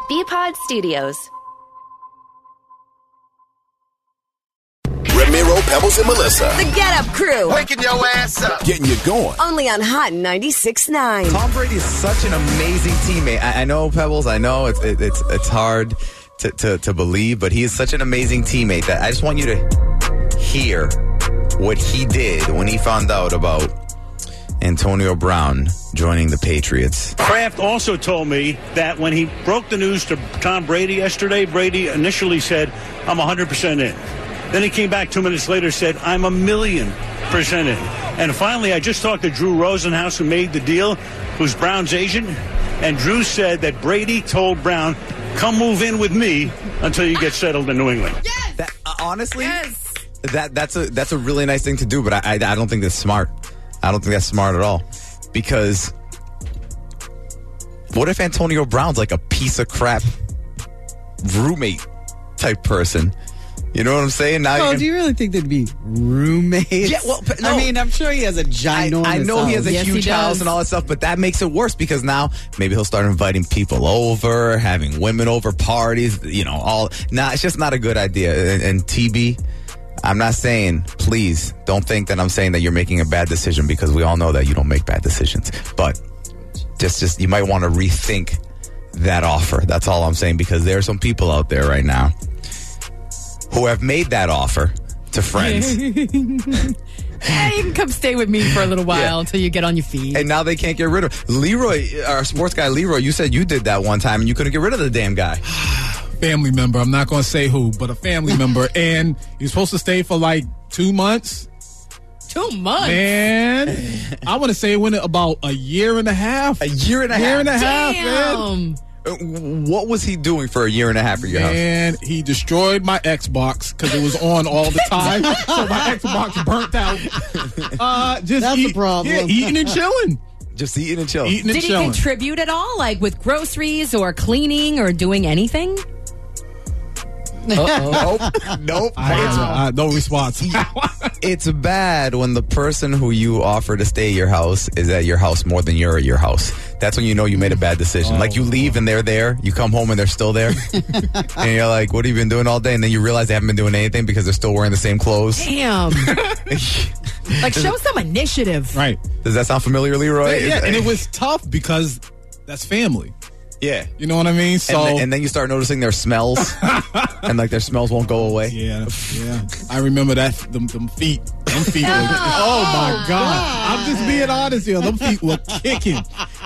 BPod Studios. Ramiro, Pebbles, and Melissa. The Get Up Crew. Waking your ass up. Getting you going. Only on Hot 96.9. Tom Brady is such an amazing teammate. I know, Pebbles. I know it's hard to believe, but he is such an amazing teammate that I just want you to hear what he did when he found out about Antonio Brown joining the Patriots. Kraft also told me that when he broke the news to Tom Brady yesterday, Brady initially said, I'm 100% in. Then he came back 2 minutes later, said, I'm 1,000,000% in. And finally, I just talked to Drew Rosenhaus, who made the deal, who's Brown's agent. And Drew said that Brady told Brown, come move in with me until you get settled in New England. Yes! That, honestly, yes. That's a really nice thing to do, but I don't think that's smart. I don't think that's smart at all. Because what if Antonio Brown's like a piece of crap roommate type person? You know what I'm saying? Now do you really think they'd be roommates? Yeah, well, no. I mean, I'm sure he has a ginormous I know he has a Yes, huge he house does. and all that stuff, but that makes it worse because now maybe he'll start inviting people over, having women over, parties, it's just not a good idea. And TB, I'm not saying, please, don't think that I'm saying that you're making a bad decision because we all know that you don't make bad decisions. But just you might want to rethink that offer. That's all I'm saying, because there are some people out there right now who have made that offer to friends. Hey, you can come stay with me for a little while until you get on your feet. And now they can't get rid of Leroy, our sports guy Leroy. You said you did that one time and you couldn't get rid of the damn guy. Family member. I'm not going to say who, but a family member. And you're supposed to stay for like 2 months. 2 months? Man, I want to say it went about a year and a half. A year and a half? Year and a half, Damn. man. What was he doing for a year and a half at your house? And he destroyed my Xbox because it was on all the time. So my Xbox burnt out. That's the problem. Yeah, eating and chilling. Just eating and chilling. Eating and Did he chilling. contribute at all, like with groceries or cleaning or doing anything? Nope. No response. It's bad when the person who you offer to stay at your house is at your house more than you're at your house. That's when you know you made a bad decision. Like you leave and they're there. You come home and they're still there. And you're like, what have you been doing all day? And then you realize they haven't been doing anything because they're still wearing the same clothes. Damn. Like, show some initiative. Right. Does that sound familiar, Leroy? Yeah, and it was tough because that's family. Yeah. You know what I mean? So and then you start noticing their smells. And like their smells won't go away. Yeah. I remember that. Them feet. Them feet were, oh my God. I'm just being honest here. Them feet were kicking.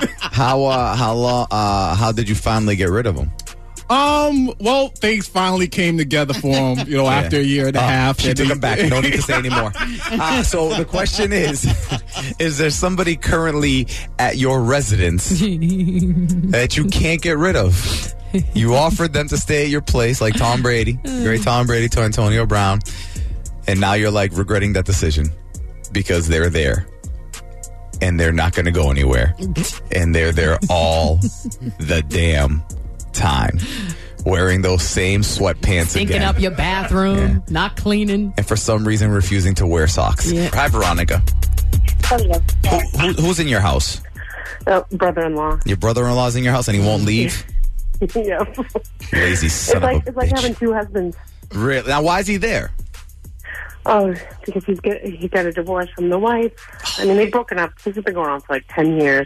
How did you finally get rid of them? Well, things finally came together for him, after a year and a half. She took them back. No need to say anymore. So the question is there somebody currently at your residence that you can't get rid of? You offered them to stay at your place like Tom Brady, great Tom Brady to Antonio Brown, and now you're like regretting that decision because they're there. And they're not going to go anywhere. And they're there all the damn time. Wearing those same sweatpants Stinking again. up your bathroom, not cleaning. And for some reason refusing to wear socks. Yeah. Hi, Veronica. Hello. Who's in your house? Brother-in-law. Your brother-in-law's in your house and he won't leave? Yeah. Lazy son of a It's like bitch. having two husbands. Really? Now, why is he there? Oh, because he got a divorce from the wife. I mean, they've broken up. This has been going on for like 10 years.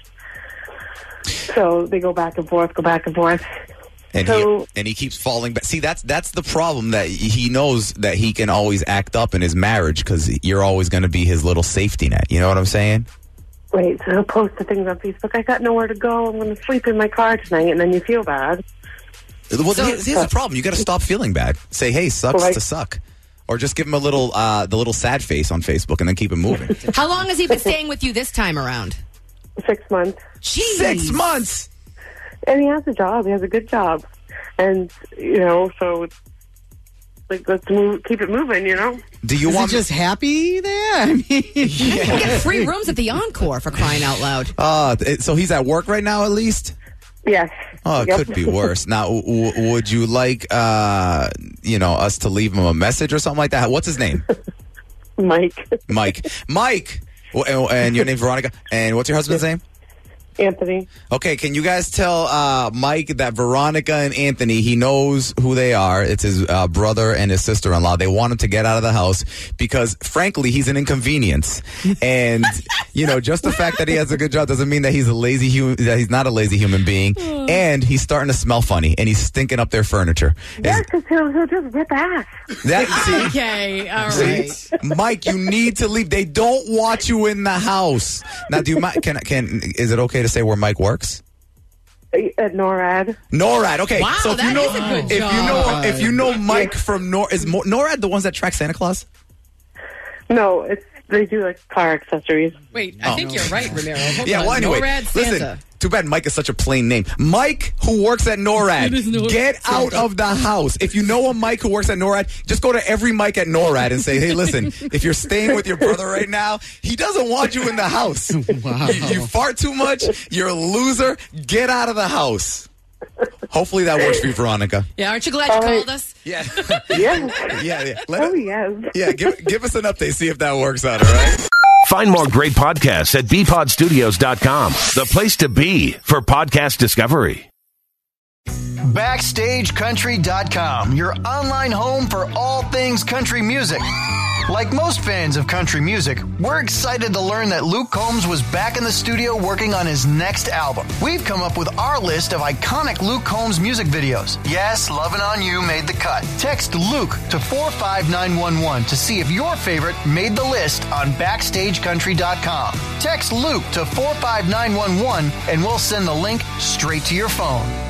So they go back and forth. And he keeps falling back. See, that's the problem, that he knows that he can always act up in his marriage because you're always going to be his little safety net. You know what I'm saying? Right, so he'll post the things on Facebook. I got nowhere to go. I'm going to sleep in my car tonight, and then you feel bad. Well, here's the problem. You got to stop feeling bad. Say, hey, sucks Right. to suck. Or just give him a little, the little sad face on Facebook and then keep it moving. How long has he been staying with you this time around? 6 months. Jeez. 6 months! And he has a job. He has a good job. And, so it's like, let's keep it moving, Do you Is want he just happy there? I mean, You can get free rooms at the Encore, for crying out loud. so he's at work right now, at least? Yes. Oh, it could be worse. Now, would you like, us to leave him a message or something like that? What's his name? Mike. Mike. And your name's Veronica. And what's your husband's name? Anthony. Okay, can you guys tell Mike that Veronica and Anthony, he knows who they are. It's his brother and his sister-in-law. They want him to get out of the house because, frankly, he's an inconvenience. And, just the fact that he has a good job doesn't mean that he's that he's not a lazy human being. And he's starting to smell funny, and he's stinking up their furniture. Yeah, because he'll just rip ass. Okay, all right. See, Mike, you need to leave. They don't want you in the house. Now, do you mind? Is it okay to say where Mike works? At NORAD. NORAD. Okay. Wow, so that is a good job. If you know Mike from NORAD the ones that track Santa Claus? No, they do like car accessories. Wait, I think you're right, Ramiro. Hold Yeah, on. well, anyway, NORAD Santa. listen. Too bad Mike is such a plain name. Mike, who works at NORAD, get out of the house. If you know a Mike who works at NORAD, just go to every Mike at NORAD and say, hey, listen, if you're staying with your brother right now, he doesn't want you in the house. Wow. You fart too much. You're a loser. Get out of the house. Hopefully that works for you, Veronica. Yeah, aren't you glad you called us? Yeah. Yeah. Yeah. Yes. Yeah, give us an update. See if that works out, all right? Find more great podcasts at bpodstudios.com, the place to be for podcast discovery. BackstageCountry.com, your online home for all things country music. Like most fans of country music, we're excited to learn that Luke Combs was back in the studio working on his next album. We've come up with our list of iconic Luke Combs music videos. Yes, Lovin' On You made the cut. Text Luke to 45911 to see if your favorite made the list on BackstageCountry.com. Text Luke to 45911 and we'll send the link straight to your phone.